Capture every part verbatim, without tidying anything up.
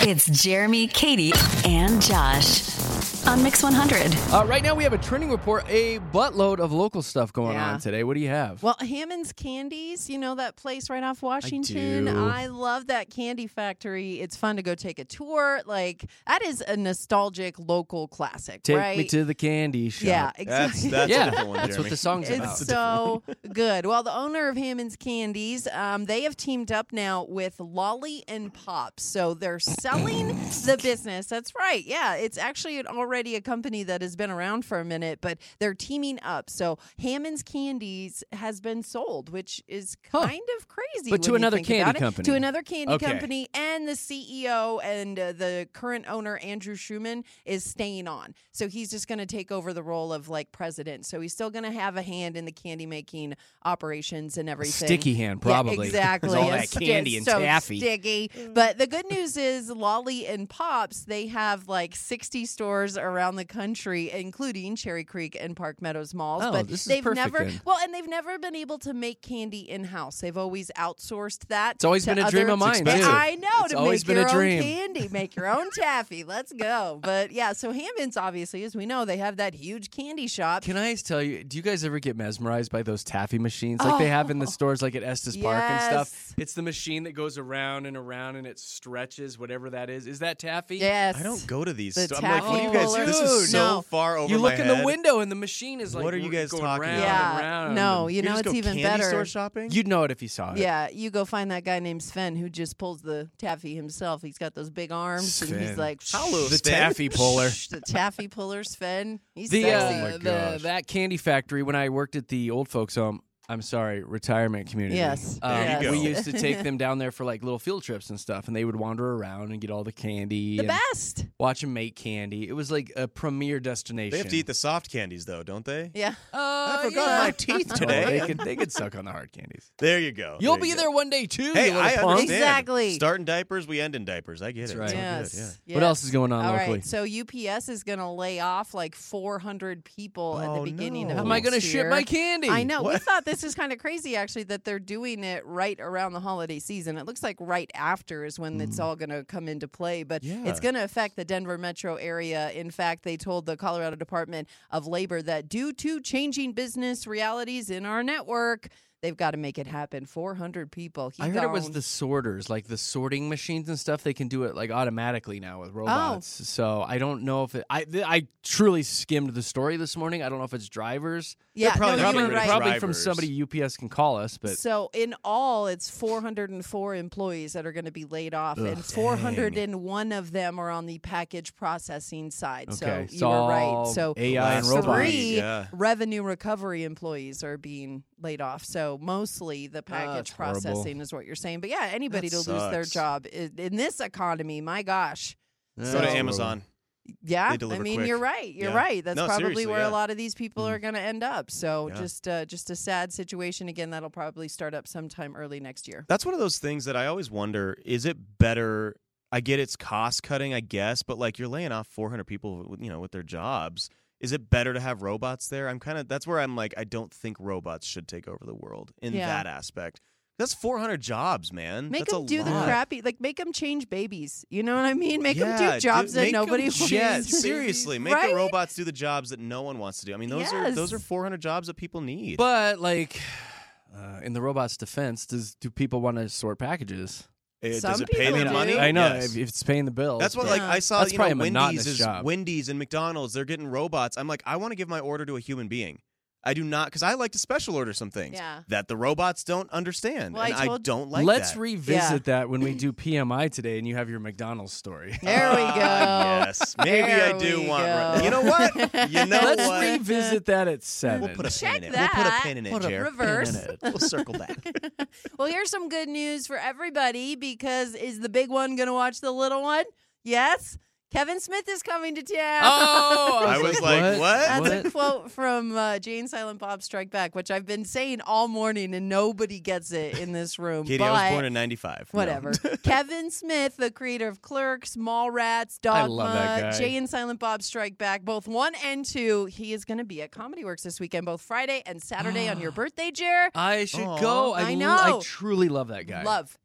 It's Jeremy, Katie, and Josh on Mix one hundred. Uh, right now we have a trending report, a buttload of local stuff going Yeah. on today. What do you have? Well, Hammond's Candies, you know that place right off Washington? do. I love that candy factory. It's fun to go take a tour. Like, that is a nostalgic local classic, Take right? me to the candy shop. Yeah, That's, exactly. that's yeah, a different one, that's Jeremy. what the song's about. It's so good. Well, the owner of Hammond's Candies, um, they have teamed up now with Lolly and Pops. So they're selling the business. That's right. Yeah, it's actually an, already a company that has been around for a minute, but they're teaming up. So Hammond's Candies has been sold, which is Huh. kind of crazy. But to when you another think candy about it. company. To another candy Okay. company, and the C E O and uh, the current owner, Andrew Schumann, is staying on. So he's just going to take over the role of like president. So he's still going to have a hand in the candy making operations and everything. Sticky hand, probably. Yeah, exactly. With all It's that candy just and so taffy. sticky. But the good news is Lolly and Pops, they have like sixty stores around the country, including Cherry Creek and Park Meadows malls. Oh, but this is they've perfect never then. well, and they've never been able to make candy in-house. They've always outsourced that. It's always to been a dream other- of mine, But too. I know, It's to always make been a your own dream. candy, make your own taffy. Let's go. But yeah, so Hammond's obviously, as we know, they have that huge candy shop. Can I tell you, do you guys ever get mesmerized by those taffy machines like they have in the stores like at Estes Park and stuff? Yes. It's the machine that goes around and around and it stretches, whatever that is. Is that taffy? Yes. I don't go to these. The sto- I'm like, taffy well, you guys, puller. this Dude, is so no. far over You my look in the head. window and the machine is like What are you guys going talking round about? and Yeah. round. No, you You know just it's go even candy better. store shopping? You'd know it if you saw it. Yeah, you go find that guy named Sven who just pulls the taffy himself. He's got those big arms, and he's Sven. like, Hello, The Sven. taffy puller. the taffy puller Sven. He's The, sexy. uh, my the gosh. that candy factory when I worked at the old folks home. I'm sorry, retirement community. Yes, Um, There you we go. used to take them down there for like little field trips and stuff, and they would wander around and get all the candy the and best. watch them make candy. It was like a premier destination. They have to eat the soft candies, though, don't they? Yeah. Uh, I forgot yeah. my teeth Oh, today. they could they could suck on the hard candies. There you go. You'll There be you go. there one day too. Hey, you little I punk. understand. Exactly. Start in diapers, we end in diapers. I get That's it. right. It's all Yes. good, yeah. yes. What else is going on All locally? right, so U P S is going to lay off like four hundred people at the Oh, beginning no. of How am I going gonna to ship my candy? I know. We What? thought this is kind of crazy, actually, that they're doing it right around the holiday season. It looks like right after is when it's all going to come into play, but Yeah. it's going to affect the Denver metro area. In fact, they told the Colorado Department of Labor that due to changing business realities in our network, they've got to make it happen. four hundred people. He I heard it was gone. the sorters, like the sorting machines and stuff. They can do it like automatically now with Oh. robots. So I don't know if it. I th- I truly skimmed the story this morning. I don't know if it's drivers. Yeah, probably no, not you getting were rid of right. Probably from drivers. somebody U P S can call us, but So in all, it's four hundred four employees that are going to be laid off, Ugh, and four hundred one of them are on the package processing side. Okay, So it's you were right. all So A I and Last robots. three Yeah. revenue recovery employees are being laid off. So mostly the that's package horrible. processing is what you're saying. But yeah, anybody That to lose their sucks. job in, in this economy, my gosh. Go So- to Amazon. Yeah, They I deliver mean, quick. you're right. You're Yeah. right. That's No, probably seriously, where yeah. a lot of these people are going to end up. So Yeah. just uh, just a sad situation. Again, that'll probably start up sometime early next year. That's one of those things that I always wonder, is it better? I get it's cost cutting, I guess, but like you're laying off four hundred people, with- you know, with their jobs. Is it better to have robots there? I'm kind of that's where I'm like I don't think robots should take over the world in Yeah. that aspect. That's four hundred jobs, man. Make That's them a do the lot. crappy, like make them change babies. You know what I mean? Make them Yeah, do jobs dude, that make 'em- nobody wants. Yeah, seriously, make Right? the robots do the jobs that no one wants to do. I mean, those are those are Yes. four hundred jobs that people need. But like, uh, in the robot's defense, does do people want to sort packages? Uh, Some does it pay people them do. money? I know Yes. if, if it's paying the bills. That's what but- like Yeah. I saw. That's you probably know, a monotonous Wendy's is job. Wendy's and McDonald's. They're getting robots. I'm like, I want to give my order to a human being. I do not because I like to special order some things Yeah. that the robots don't understand, Well, I and I, told- don't like Let's that. revisit that when we do P M I today, and you have your McDonald's story. There we go. Yes, maybe There I do we want. go. You know what? You know Let's what? revisit that at seven. We'll put a Check pin in it. We'll put a that. pin in it, Put a Jer. Reverse. pin in it. We'll circle back. Well, here's some good news for everybody because is the big one going to watch the little one? Yes. Kevin Smith is coming to town. Oh, I was like, what? That's What? a quote from uh, Jay and Silent Bob Strike Back, which I've been saying all morning and nobody gets it in this room. Katie, but I was born in ninety-five. No. whatever. Kevin Smith, the creator of Clerks, Mallrats, I Dogma, love that guy. Jay and Silent Bob Strike Back, both one and two. He is going to be at Comedy Works this weekend, both Friday and Saturday on your birthday, Jer. I should Aw. go. I I, know. I truly love that guy. Love.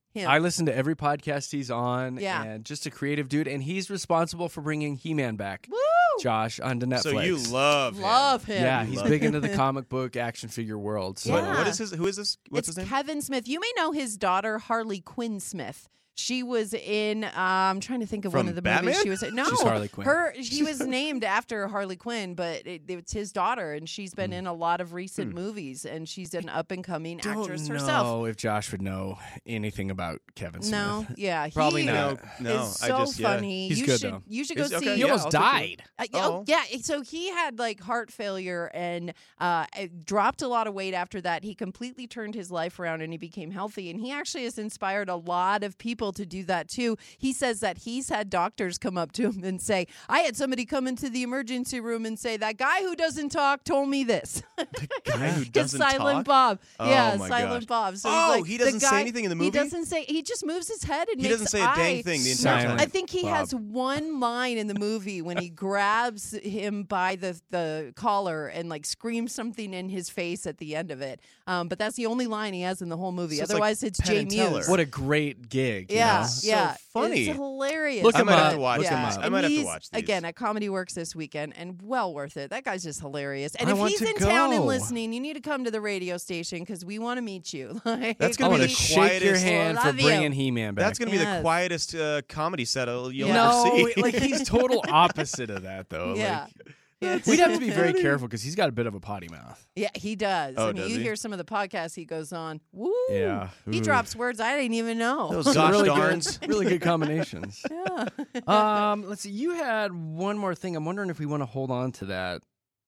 him. I listen to every podcast he's on. Yeah. And just a creative dude. And he's responsible for bringing He-Man back, Woo! Josh, onto Netflix. So you love him. Love him. Yeah, You he's love big him. into the comic book action figure world. So What- Yeah. what is his? Who is this? What's it's his name? Kevin Smith. You may know his daughter, Harley Quinn Smith. She was in. Uh, I'm trying to think of one From of the Batman? movies she was in. No, She's Harley Quinn. Her. She was named after Harley Quinn, but it, it's his daughter, and she's been Hmm. in a lot of recent movies, and she's an up and coming don't actress know herself. if Josh would know anything about Kevin Smith. No, yeah, Probably he not. No, no. Is so I just yeah. funny. He's you good, should though. you should go Is- okay, see. He yeah, almost I'll take died. Uh, Oh. oh yeah, so he had like heart failure and uh, it dropped a lot of weight after that. He completely turned his life around and he became healthy. And he actually has inspired a lot of people to do that too. He says that he's had doctors come up to him and say, "I had somebody come into the emergency room and say that guy who doesn't talk told me this." Guy who It's doesn't Silent talk? Bob. Oh, yeah, my Silent gosh. Bob. So Oh, he's like, he the doesn't say guy- anything in the He movie? doesn't say. He just moves his head and He makes doesn't say a dang eye- thing the entire Silent time. I think he Bob. has one line in the movie when he grabs him by the, the collar and like screams something in his face at the end of it. Um, but that's the only line he has in the whole movie. So it's like Otherwise, it's Penn Jay and Teller. Muse. What a great gig. you yeah, know? So yeah, funny. It's hilarious. Look I him might up. have to watch Look him these. up. I And might have to he's, watch these. Again, at Comedy Works this weekend, and well worth it. That guy's just hilarious. And I if want he's to in town and go. listening, you need to come to the radio station because we want to meet you. Like, That's I gonna want be to the shake your quietest- hand for Love you. bringing He-Man back. That's going to be the Yes. quietest uh, comedy set you'll Yeah. ever no, see. like he's total opposite of that though. Yeah. Yeah. Like, we'd have to be very careful because he's got a bit of a potty mouth. Yeah, he does. Oh, I mean, does you he? hear some of the podcasts he goes on. Woo! Yeah. He Ooh. drops words I didn't even know. Those Some gosh really darns. Good, really good combinations. yeah. um, let's see. You had one more thing. I'm wondering if we want to hold on to that.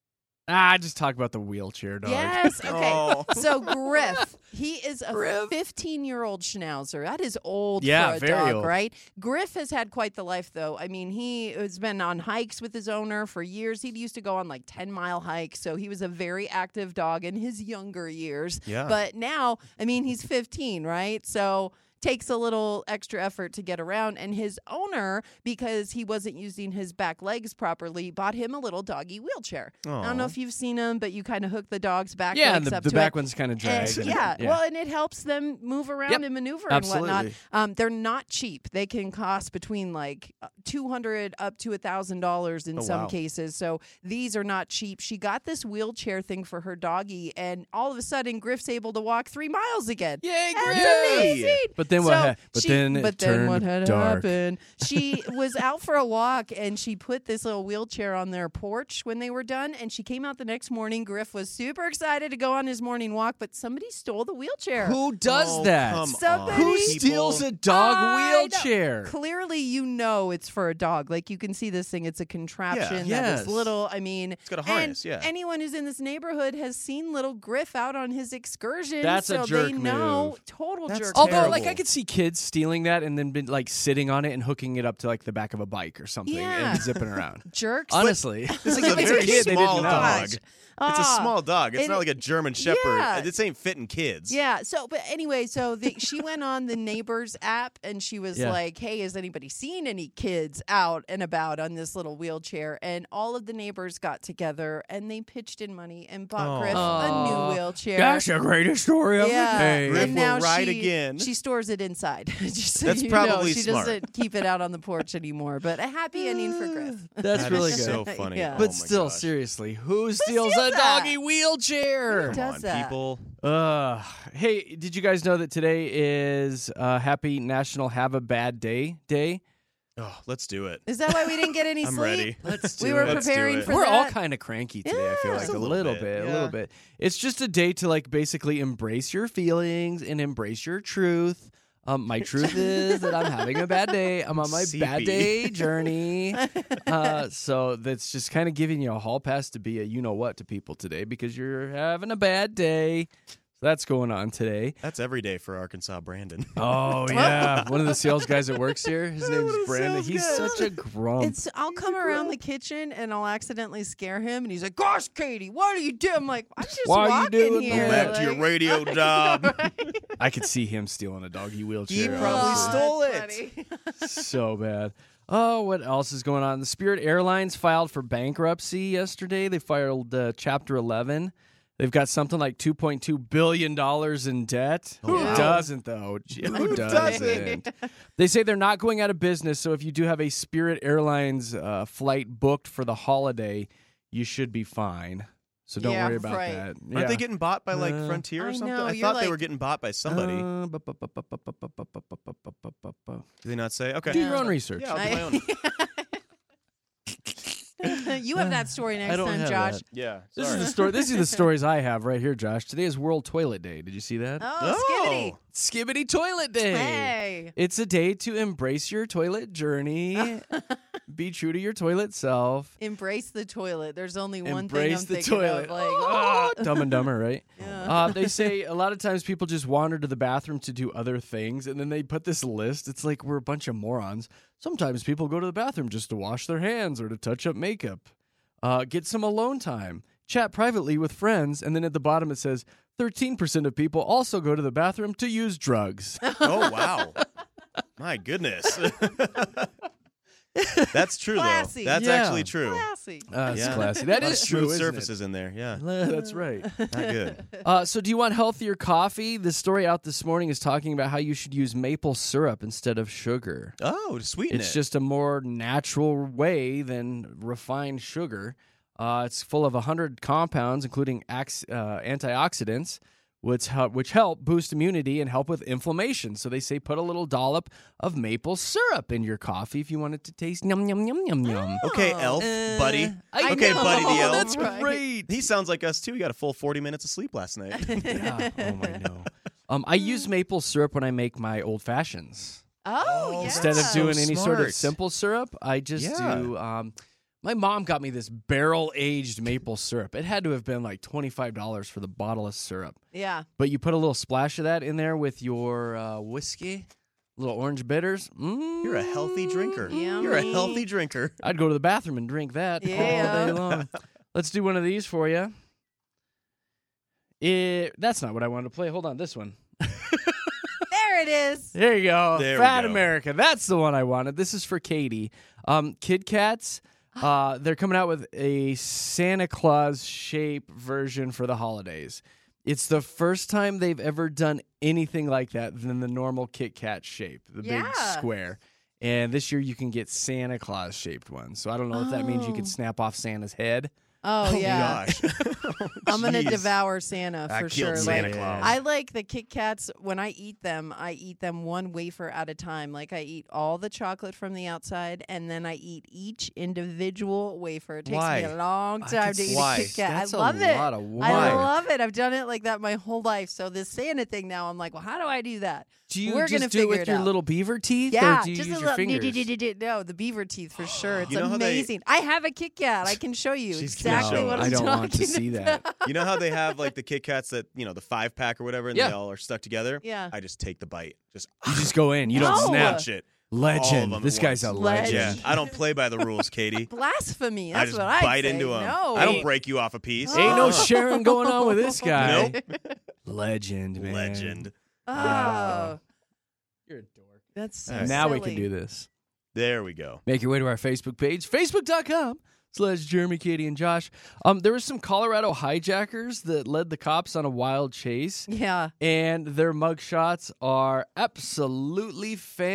Ah, just talk about the wheelchair dog. Yes. Okay. Oh. So Griff, he is a Griff. fifteen-year-old schnauzer. That is old Yeah, for a very dog, old. right? Griff has had quite the life, though. I mean, he has been on hikes with his owner for years. He used to go on like ten-mile hikes, so he was a very active dog in his younger years. Yeah. But now, I mean, he's fifteen, right? So takes a little extra effort to get around. And his owner, because he wasn't using his back legs properly, bought him a little doggy wheelchair. I don't know Aw. if you've seen them, but you kind of hook the dog's back Yeah, and legs the, up the to back it. one's kind of And- dragged. and- yeah, well, and it helps them move around Yep, and maneuver and whatnot. absolutely. Um, they're not cheap. They can cost between like two hundred up to a thousand dollars in Oh, some wow. cases. So these are not cheap. She got this wheelchair thing for her doggy, and all of a sudden, Griff's able to walk three miles again. Yay, That's Griff! amazing. But then what So ha- but she- then it but then what turned had dark. happened? She was out for a walk and she put this little wheelchair on their porch when they were done. And she came out the next morning. Griff was super excited to go on his morning walk, but somebody stole the wheelchair. Who does Oh, that? come Somebody- on, Who people. steals a dog I know. wheelchair? Clearly, you know it's for a dog. Like you can see this thing; it's a contraption Yeah. that Yes. is little. I mean, It's got a and harness, yeah. anyone who's in this neighborhood has seen little Griff out on his excursions. That's a so jerk they know move. total That's jerk. Although, terrible. like, I could see kids stealing that and then been like sitting on it and hooking it up to like the back of a bike or something Yeah. and zipping around. jerks. Honestly, This is a It's very a kid, they small didn't know. dog. It's a Ah. small dog. It's it- not like a German Shepherd. Yeah. This ain't fitting kids. Yeah. So, but anyway, so the, she went on the Neighbors app and she was Yeah. like, "Hey, has anybody seen any kids out and about on this little wheelchair?" And all of the neighbors got together and they pitched in money and bought Aw. Griff a Aw. new wheelchair. That's the greatest story of yeah, the day. Griff and will now ride she, again. she stores it inside. Just so That's you know, probably she smart. doesn't keep it out on the porch anymore. But a happy ending for Griff. That's That really is good. so funny. Yeah. Oh But my still, gosh. seriously, who steals steals a that? doggy wheelchair? Who Come does on, that? people. Uh, hey, did you guys know that today is uh, Happy National Have a Bad Day Day? Oh, let's do it. Is that why we didn't get any I'm sleep? ready. Let's We do were it. Let's do preparing it. for We're that. all kind of cranky today. I feel Yeah. like Just a a little, little bit, bit, a yeah. little bit. It's just a day to like basically embrace your feelings and embrace your truth. Um, my truth is that I'm having a bad day. I'm on my bad Seepy. day journey. Uh, so that's just kind of giving you a hall pass to be a you know what to people today because you're having a bad day. So that's going on today. That's every day for Arkansas Brandon. Oh yeah, one of the sales guys that works here. His name's One of the Brandon. sales He's guys. such a grump. It's I'll come around the kitchen and I'll accidentally scare him and he's like, "Gosh, Katie, what are you doing?" I'm like, "I'm just Why are you walking doing here." that? Go back to your like- radio job. I could see him stealing a doggy wheelchair. He probably honestly. stole that's it. funny. So bad. Oh, what else is going on? The Spirit Airlines filed for bankruptcy yesterday. They filed uh, Chapter eleven. They've got something like two point two billion dollars in debt. Who wow. doesn't, though? Gee, Who, Who doesn't? They say they're not going out of business, so if you do have a Spirit Airlines uh, flight booked for the holiday, you should be fine. So don't Yeah, worry about right. that. Aren't Yeah. they getting bought by like Uh, Frontier or I something? know, I you're thought they like- were getting bought by somebody. Uh, bu- bu- bu- bu- bu- bu- bu- bu- bu- bu- bu- bu- bu- bu- bu- Did they not say? Okay. Do your own research. Yeah, I'll do my own. You have that story next I don't time, have Josh. that. Yeah. This is sorry. the story. These are the stories I have right here, Josh. Today is World Toilet Day. Did you see that? Oh, Skibbity. Skibbity Toilet Day. Hey. It's a day to embrace your toilet journey. Be true to your toilet self. Embrace the toilet. There's only one Embrace thing the I'm thinking toilet. of. Like, Ah, Dumb and Dumber, right? Yeah. Uh, they say a lot of times people just wander to the bathroom to do other things, and then they put this list. It's like we're a bunch of morons. Sometimes people go to the bathroom just to wash their hands or to touch up makeup, uh, get some alone time, chat privately with friends, and then at the bottom it says thirteen percent of people also go to the bathroom to use drugs. Oh wow. My goodness. That's true Classy. though. That's Yeah. actually true. classy. Uh, it's Yeah. classy. That A lot is of true, smooth isn't it? surfaces in there. Yeah. That's right. Not good. Uh, so, do you want healthier coffee? The story out this morning is talking about how you should use maple syrup instead of sugar. Oh, to sweeten It's it. just a more natural way than refined sugar. Uh, it's full of one hundred compounds, including ax- uh, antioxidants, which help, which help boost immunity and help with inflammation. So they say put a little dollop of maple syrup in your coffee if you want it to taste yum, yum, yum, yum, yum. Okay, Oh. elf, Uh, buddy. I Okay, know, buddy the elf. That's Right. great. He sounds like us too. He got a full forty minutes of sleep last night. Yeah. Oh, my no. Um, I use maple syrup when I make my old fashions. Oh, yeah. Instead of So doing any sort of smart. simple syrup, I just Yeah. do. Um, my mom got me this barrel aged maple syrup. It had to have been like twenty-five dollars for the bottle of syrup. Yeah. But you put a little splash of that in there with your uh, whiskey, little orange bitters. Mm, You're a healthy drinker. Yummy. You're a healthy drinker. I'd go to the bathroom and drink that Yeah. all day long. Let's do one of these for you. It, that's not what I wanted to play. Hold on, this one. There it is. There you go. There we Fat go. America. That's the one I wanted. This is for Katie. Um, Kit Kats. Uh, they're coming out with a Santa Claus shape version for the holidays. It's the first time they've ever done anything like that than the normal Kit Kat shape, the big Yeah. square. And this year you can get Santa Claus shaped ones. So I don't know if that means you Oh. can snap off Santa's head. Oh, yeah. Gosh. I'm going to Jeez. devour Santa I for killed sure. Santa Like, Claus. I like the Kit Kats. When I eat them, I eat them one wafer at a time. Like I eat all the chocolate from the outside, and then I eat each individual wafer. It takes Why? me a long I time could to eat Why? a Kit Kat. That's I love a it. lot of I why. love it. I've done it like that my whole life. So this Santa thing now, I'm like, well, how do I do that? Do you We're just gonna do it figure with it your out. little beaver teeth? Yeah, or do you just use a your little. fingers? No, the beaver teeth for sure. It's You know how they- amazing. I have a Kit Kat. I can show you She's gonna exactly show what us. I'm I don't talking want to see that. about. You know how they have like the Kit Kats that, you know, the five pack or whatever, and Yeah. they all are stuck together? Yeah. I just take the bite. Just You just go in. You No. don't snap. snatch it. All of Legend. them This at guy's a once. legend. Legend. Yeah, I don't play by the rules, Katie. Blasphemy. I That's just what I bite say. into them. No. I don't Ain't- break you off a piece. Ain't no Oh. sharing going on with this guy. Nope. Legend, man. Legend. Oh, You're a dork. that's so All right. Now we silly. can do this. There we go. Make your way to our Facebook page, facebook.com slash Jeremy, Katie, and Josh. Um, there were some Colorado hijackers that led the cops on a wild chase, Yeah. and their mugshots are absolutely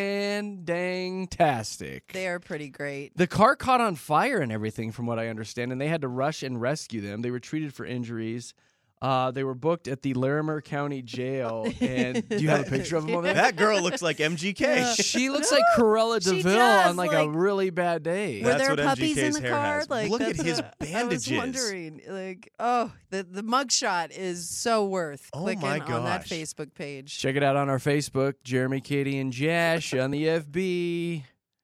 fan-dang-tastic. They are pretty great. The car caught on fire and everything, from what I understand, and they had to rush and rescue them. They were treated for injuries. Uh, they were booked at the Larimer County Jail. And do you have a picture of them over there? That girl looks like M G K. She looks like Corella She DeVille does, on like, a like- really bad day. Were That's there what puppies in M G K's the hair car? has. Like, Look at that's his what bandages. I was wondering, like, oh, the the mugshot is so worth Oh clicking my on that gosh. Facebook page. Check it out on our Facebook, Jeremy, Katie, and Josh on the F B.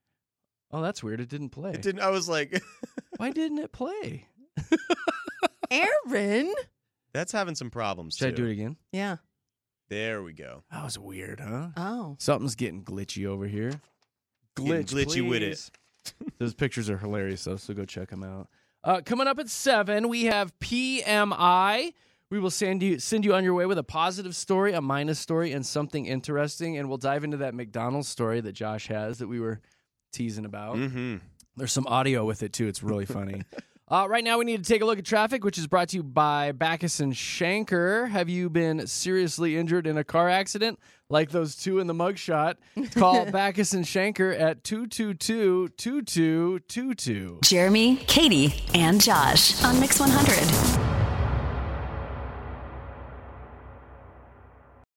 Oh, that's weird. It didn't play. It didn't. I was like, Why didn't it play? Aaron. that's having some problems. Should I too. do it again? Yeah. There we go. That was weird, huh? Oh. Something's getting glitchy over here. Getting Glitch, glitchy with it. please. Those pictures are hilarious, though, so go check them out. Uh, coming up at seven, we have P M I. We will send you send you on your way with a positive story, a minus story, and something interesting. And we'll dive into that McDonald's story that Josh has that we were teasing about. Mm-hmm. There's some audio with it, too. It's really funny. Uh, right now, we need to take a look at traffic, which is brought to you by Backus and Shanker. Have you been seriously injured in a car accident like those two in the mugshot? Call Backus and Shanker at two two two, two two two two. Jeremy, Katie, and Josh on Mix one hundred.